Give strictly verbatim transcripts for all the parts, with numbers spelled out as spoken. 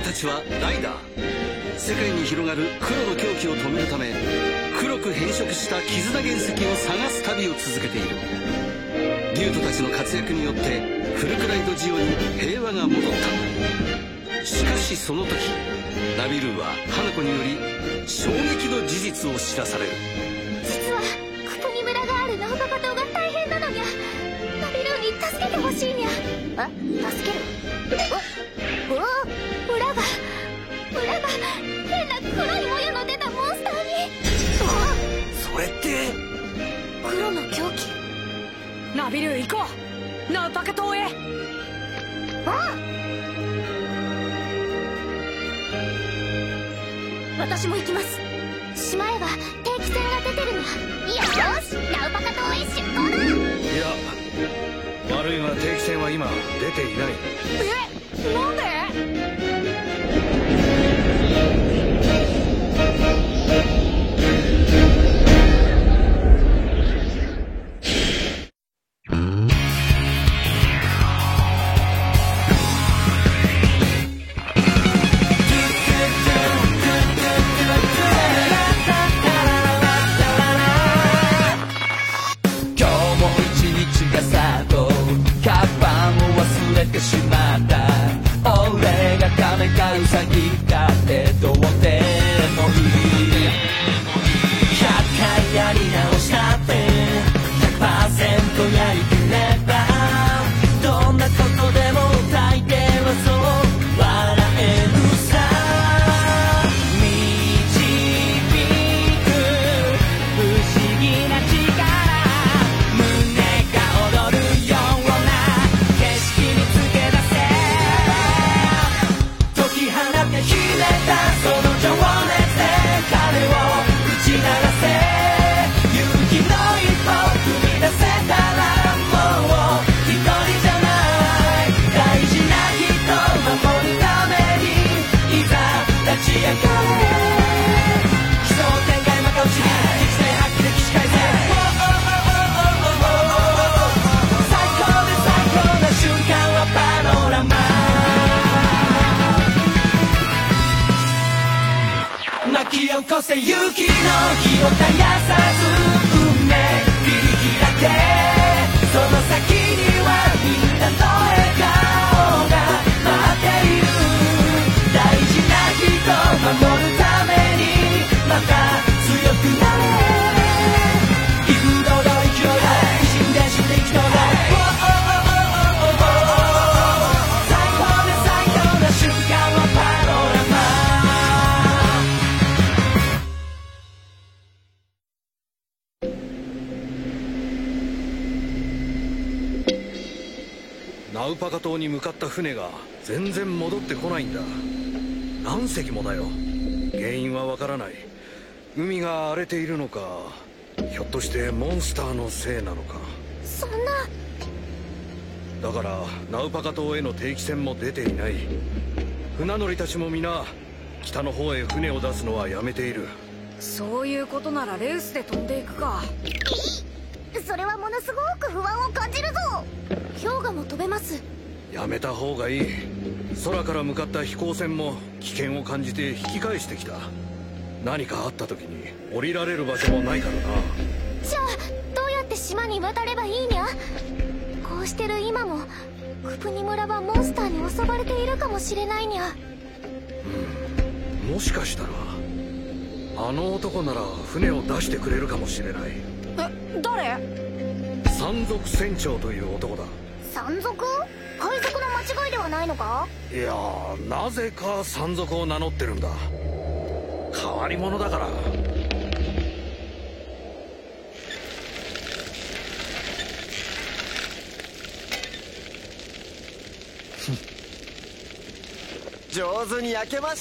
たちはライダー、世界に広がる黒の狂気を止めるため黒く変色した絆原石を探す旅を続けている。リュウトたちの活躍によってフルクライドジオに平和が戻った。しかしその時ナビルーは花子により衝撃の事実を知らされる。 実はクプニ村があるナウパカ島が大変なのにゃ。ナビルーに助けてほしいにゃ。え、助ける？おお裏が裏が変な黒い模様の出たモンスターに。 それって黒の狂気。 ナビルー行こう、ナウパカ島へ。 あ私も行きます。島へは定期船が出てるの。よーし、ナウパカ島へ出航だ。 いや、悪いが定期船は今出ていない。 え、なんで？ しまった。俺がカメかウサギかってどうでもいい。ひゃっかいやり直したって ひゃくパーセント やりきればどんなことでも大抵はそう笑えるさ。導く不思議な力、胸が躍るような景色につけ出せ。解き放って秘めたその情熱で彼を打ち流せ。勇気の一歩踏み出せたらもう一人じゃない。大事な人守るためにいざ立ち上がれ。奇想天外まかうちに実践発揮で起死回生。最高で最高な瞬間はパノラマ。巻き起こせ勇気の火を絶やさず運命切り開け。その先にはみんなの笑顔が待っている。大事な人守るためにまた強くなれ。幾度の勢いだ死んで死んで生きとれ。最高で最高な瞬間はパノラマ。 ナウパカ島に向かった船が全然戻ってこないんだ。何隻もだよ。原因はわからない。海が荒れているのか、ひょっとしてモンスターのせいなのか。 そんな。 だからナウパカ島への定期船も出ていない。船乗りたちも皆北の方へ船を出すのはやめている。 そういうことならレウスで飛んでいくか。 それはものすごく不安を感じるぞ。氷河も飛べます。 やめた方がいい。空から向かった飛行船も危険を感じて引き返してきた。何かあった時に降りられる場所もないからな。 じゃあどうやって島に渡ればいいにゃ。こうしてる今もクプニ村はモンスターに襲われているかもしれないにゃ。 うん、もしかしたらあの男なら船を出してくれるかもしれない。 え、誰？ 山賊船長という男だ。 山賊？海賊の間違いではないのか？ いやー、なぜか山賊を名乗ってるんだ。変わり者だから。 上手に焼けました。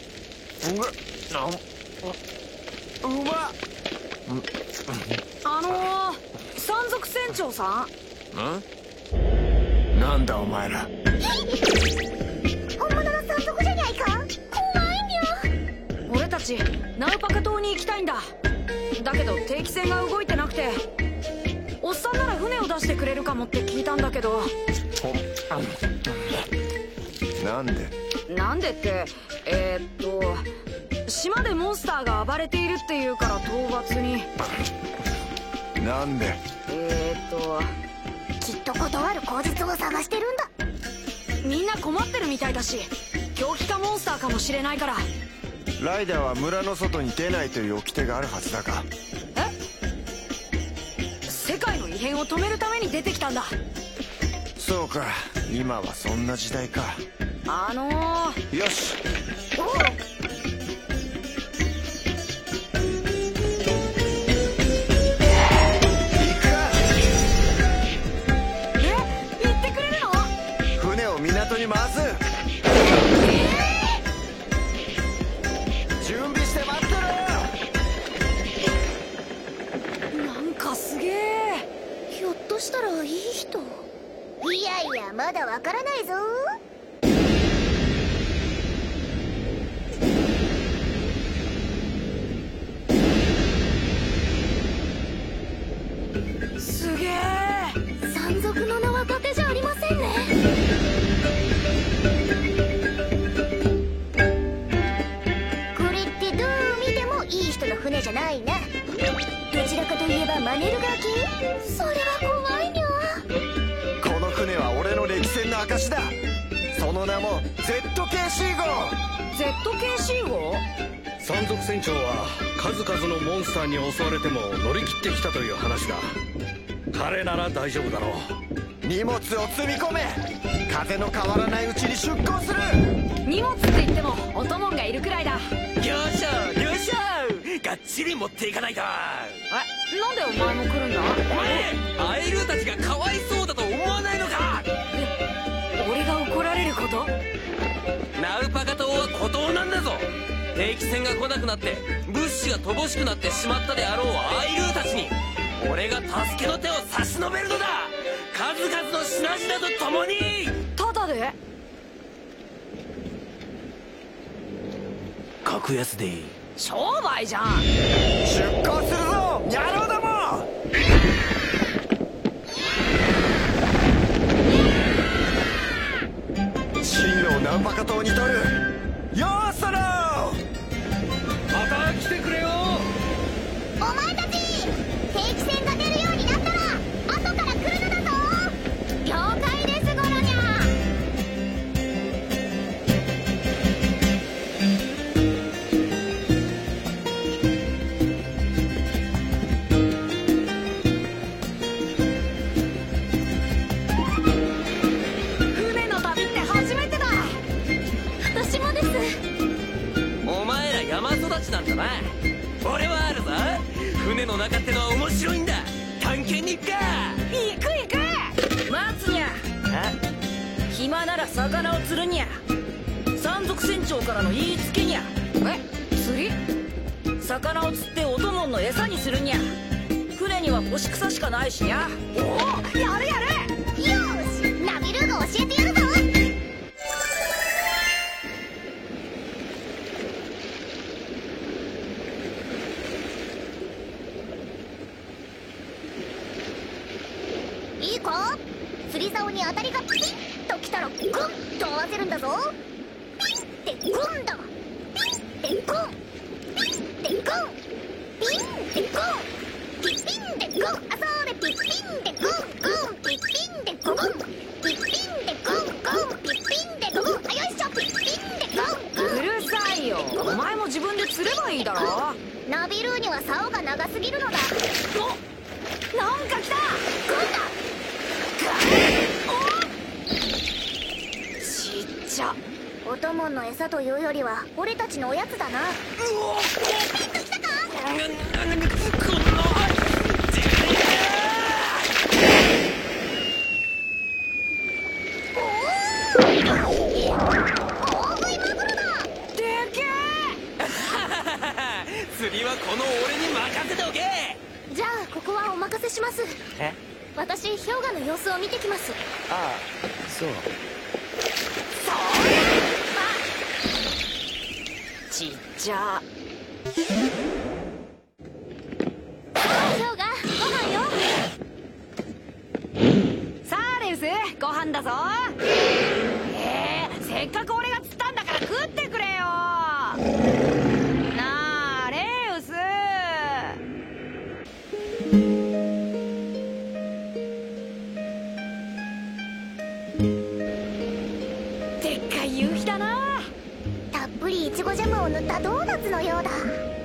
うまっ。 あのー、山賊船長さん。 ん？なんだお前ら。 本物の山賊じゃないか。怖いにゃ。 俺たちナウパカ島に行きたいんだ。だけど定期船が動いてなくて、おっさんなら船を出してくれるかもって聞いたんだけど。 なんでなんでって、えー、っと島でモンスターが暴れているっていうから討伐に。 なんで？ えー、っときっと断る口実を探してるんだ。 みんな困ってるみたいだし、狂気化モンスターかもしれないから。 ライダーは村の外に出ないという掟があるはずだが。 え？世界の異変を止めるために出てきたんだ。 そうか、今はそんな時代か。 あのー、 よし。 おう。 港に回す。準備して待ってろ。 なんかすげえ。 ひょっとしたらいい人？いやいや、まだわからないぞ。 すげえ。 山賊の名は伊達じゃありませんね。これってどう見てもいい人の船じゃないな。どちらかといえばマネルガキ？それは怖いにゃ。 この船は俺の歴戦の証だ。その名も ゼットケーシー 号。 ゼットケーシー 号？ 山賊船長は数々のモンスターに襲われても乗り切ってきたという話だ。彼なら大丈夫だろう。 荷物を積み込め。風の変わらないうちに出港する。 荷物って言ってもお供がいるくらいだ。 よっしゃよっしゃ、がっちり持っていかないと。 え、なんでお前も来るんだ？ お前アイルーたちがかわいそうだと思わないのか？ え、俺が怒られること？ ナウパカ島は孤島なんだぞ。定期船が来なくなって物資が乏しくなってしまったであろうアイルーたちに俺が助けの手を差し伸べるのだ。数々の品々と共に。 ただで？ 格安で商売じゃん。 出港するぞ野郎ども。進路をナウパカ島に取る。よーそろ。 また来てくれよ。 お前たち、定期船が出るようになったら後から来るのだぞ。了解ですゴロニャ。 船の旅って初めてだ。 私もです。 お前ら山育ちなんだな。俺はあるぞ。船の中ってのは面白いんだ。探検に行くか。 行く行く。待つにゃ。暇なら魚を釣るにゃ。山賊船長からの言いつけにゃ。え、釣り？魚を釣ってお供の餌にするにゃ。船には干し草しかないしにゃ。おお、やるやる。 よーし、ナビルーが教えてやるぞ。いいか？釣り竿に当たりがピンときたらグンと合わせるんだぞ。ピンってグンだ。ピンってグン。ピンってグン。ピンってグン。ピッピンでグン。あ、そうでピッピンでグングン。ピッピンでググン。ピッピンでグングン。ピッピンでググン。あ、よいしょ。ピッピンでグングン。 うるさいよ。お前も自分で釣ればいいだろ。 ナビルーには竿が長すぎるのだ。 お、なんか来た。 グンだ。 ちっちゃ。 お供の餌というよりは俺たちのおやつだな。 うおっ、 ピンときたか？ この大食いマグロだ。 でけえ。 釣りはこの俺に任せておけ。 じゃあここはお任せします。 え？ 私氷河の様子を見てきます。 ああ、そう。 ちっちゃ。 氷河、ご飯よ。 さあレウス、ご飯だぞ。えー、せっかく俺が釣ったんだなあレウス。でっかい夕日だな。 たっぷりいちごジャムを塗ったドーナツのようだ。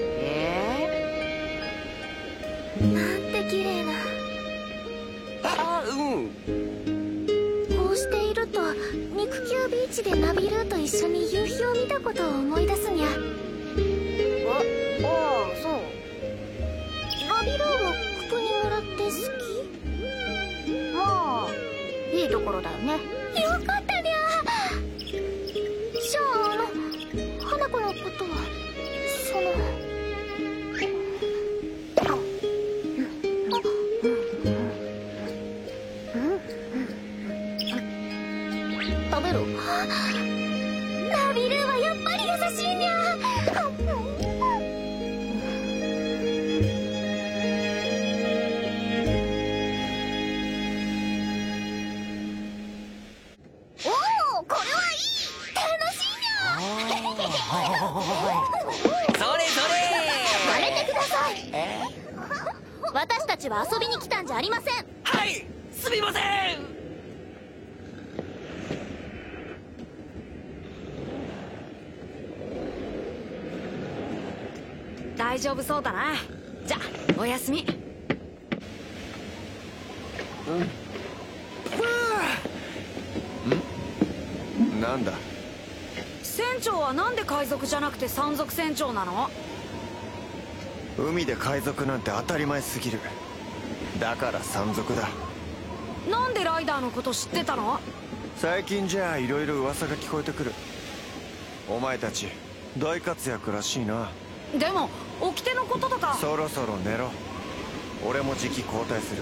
えなんて綺麗な。 あ、うん。 こうしていると肉球ビーチでナビルーと一緒に夕日を見たことを思い出すにゃ。あ、ああ、そう。ナビルーもクプニ村って好き？まあいいところだよね。よかったにゃ。じゃあ、あの花子のことはその食べる？ナビルーはやっぱり優しいにゃ。おお、これはいい。楽しいにゃ。 それそれ。 やめてください。私たちは遊びに来たんじゃありません。 はい、すみません。 大丈夫そうだな。じゃあおやすみ。 なんだ？ 船長はなんで海賊じゃなくて山賊船長なの？ 海で海賊なんて当たり前すぎる。だから山賊だ。 なんでライダーのこと知ってたの？ 最近じゃあいろいろ噂が聞こえてくる。お前たち大活躍らしいな。 でも掟のこととか。 そろそろ寝ろ。俺も時期交代する。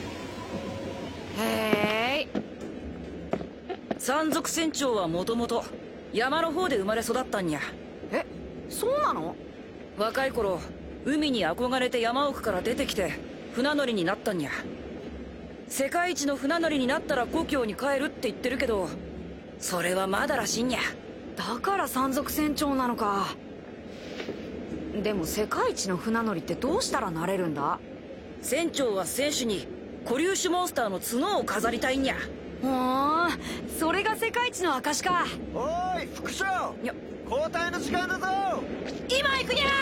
へーい。 山賊船長はもともと山の方で生まれ育ったんや。 え、そうなの？ 若い頃海に憧れて山奥から出てきて船乗りになったんや。世界一の船乗りになったら故郷に帰るって言ってるけど、それはまだらしいんや。 だから山賊船長なのか。でも世界一の船乗りってどうしたらなれるんだ？ 船長は船首に固粒子モンスターの角を飾りたいんや。 ほーん、それが世界一の証か。 おーい副長、 よ交代の時間だぞ。 今行くにゃ。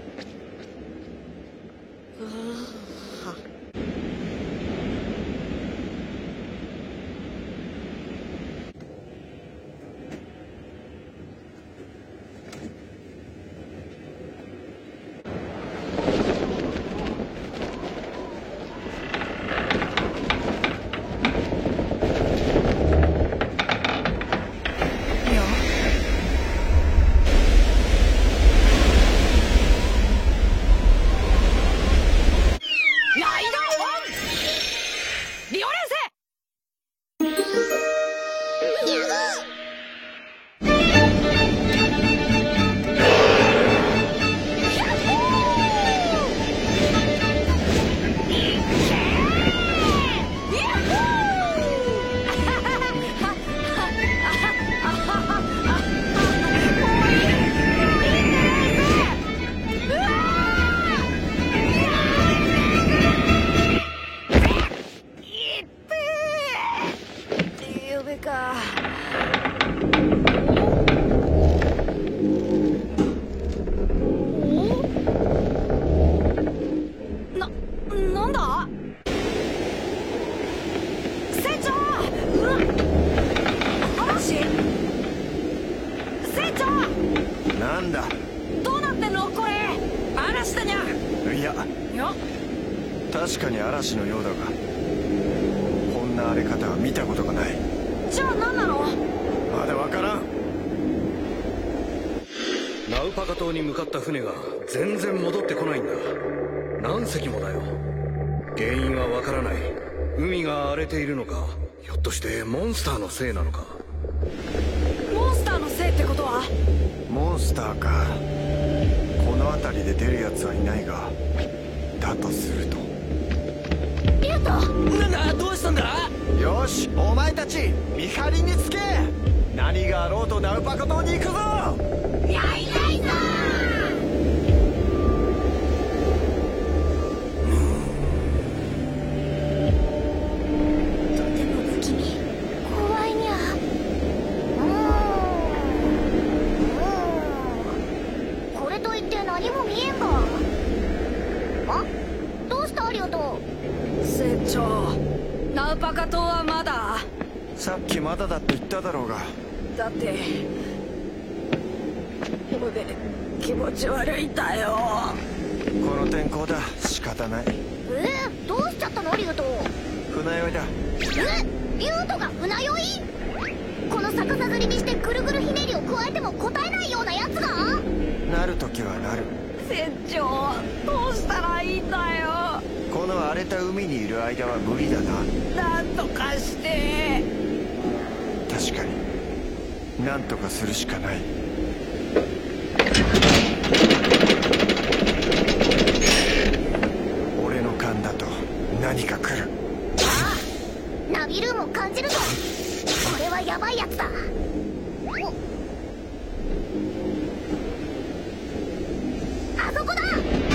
なんだ？ どうなってんのこれ？嵐だにゃ。 いや、 いや確かに嵐のようだが、こんな荒れ方は見たことがない。 じゃあ何なの？ まだわからん。 ナウパカ島に向かった船が全然戻ってこないんだ。何隻もだよ。原因はわからない。海が荒れているのか、ひょっとしてモンスターのせいなのか。 モンスターのせいってことは？ モンスターか。この辺りで出るやつはいないが、だとすると。 リュウト、 なんだ、どうしたんだ？ よし、お前たち見張りにつけ。何があろうとナウパカ島に行くぞ。 やいないぞー。 まだだって言っただろうが。 だって俺気持ち悪いんだよ。 この天候だ、仕方ない。 えー、どうしちゃったのリュウト。 船酔いだ。 え、リュウトが船酔い？この逆さ吊りにしてぐるぐるひねりを加えても答えないようなやつが？ なるときはなる。 船長、どうしたらいいんだよ。 この荒れた海にいる間は無理だな。 なんとかして。 確かになんとかするしかない。俺の勘だと何か来る。 ああ、ナビルーも感じるぞ。これはヤバいやつだ。お、あそこだ。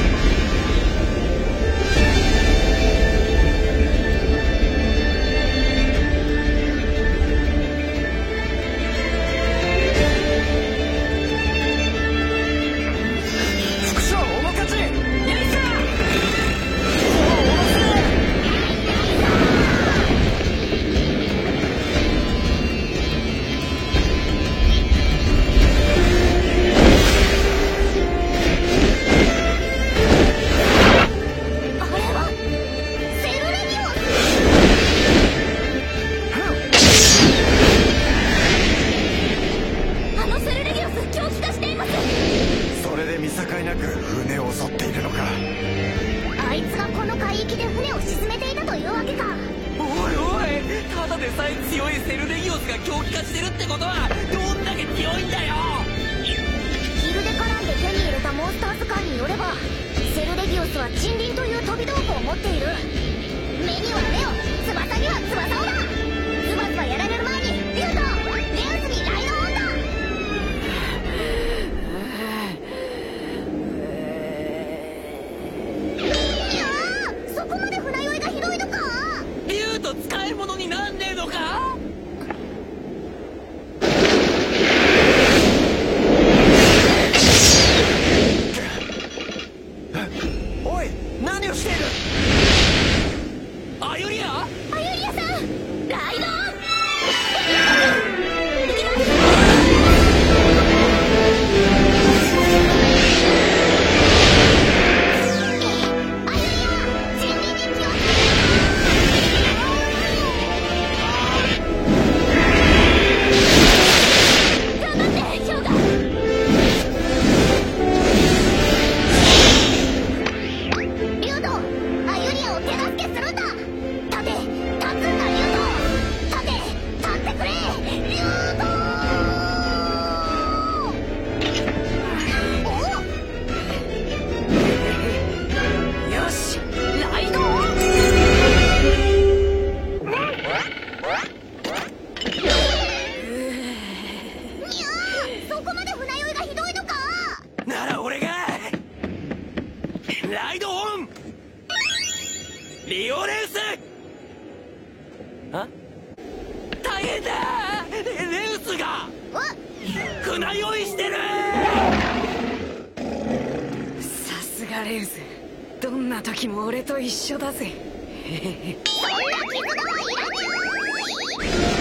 どんな時も俺と一緒だぜ。 そんな傷がはいらない。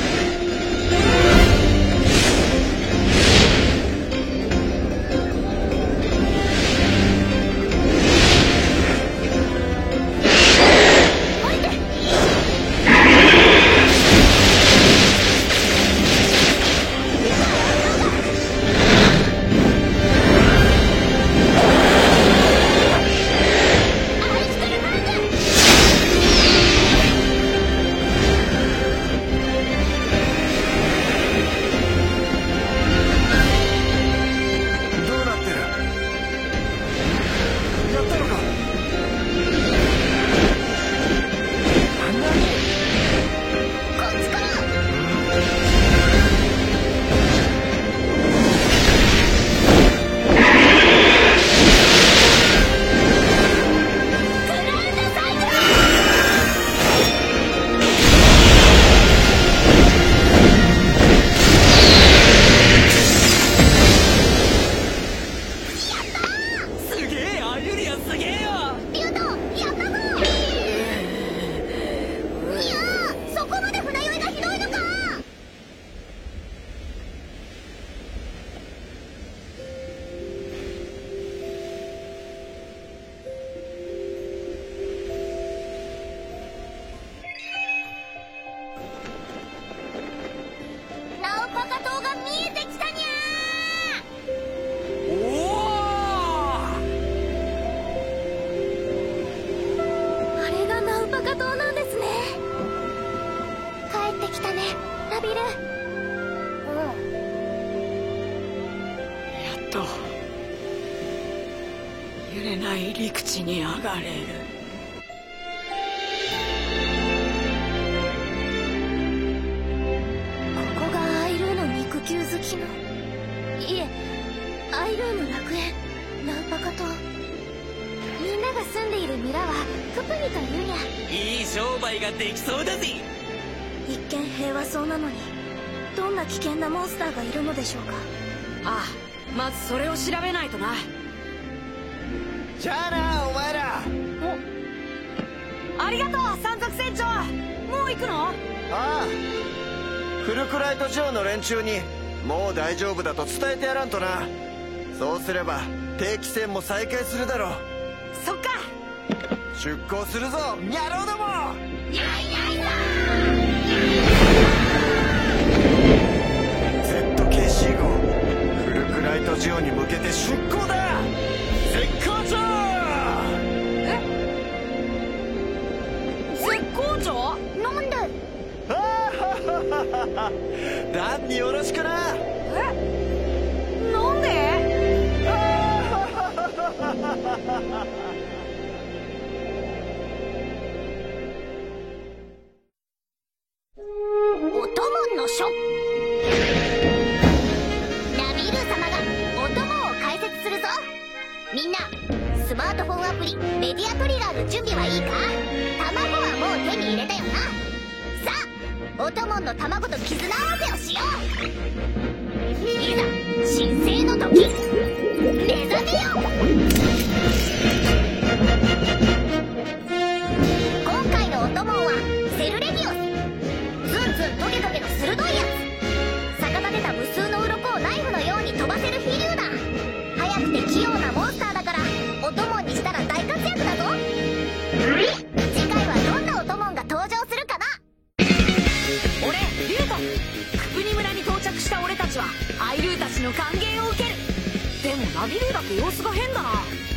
やっと揺れない陸地に上がれる。 ここがアイルーの肉球好きの、いえアイルーの楽園ナウパカ島。みんなが住んでいる村はクプニというにゃ。 いい商売ができそうだぜ。 一見平和そうなのにどんな危険なモンスターがいるのでしょうか。 ああ、まずそれを調べないとな。 じゃあなお前ら。 お、ありがとう山賊船長。もう行くの？ ああ、フルクライトジオの連中にもう大丈夫だと伝えてやらんとな。そうすれば定期船も再開するだろう。 そっか。 出港するぞニャローども。ゼットケーシー 号フルクライトジオに向けて出港だ。絶好調。 え？絶好調？ なんで？ あはダンによろしくな。 え？なんで？ お供の書。ナビル様がお供を解説するぞ。みんなスマートフォンアプリメディアトリガーの準備はいいか。卵はもう手に入れたよな。さあお供の卵と絆合わせをしよう。いざ神聖の時目覚めよ。今回のお供はセルレギオス。ズンズントゲトゲの鋭いやつ。逆立てた無数の鱗をナイフのように飛ばせる飛竜だ。速くて器用なモンスターだからお供にしたら大活躍だぞ。次回はどんなお供が登場するかな。 俺リュウト。クプニ村に到着した俺たちはアイルーたちの歓迎を受ける。でもナビルーだけ様子が変だな。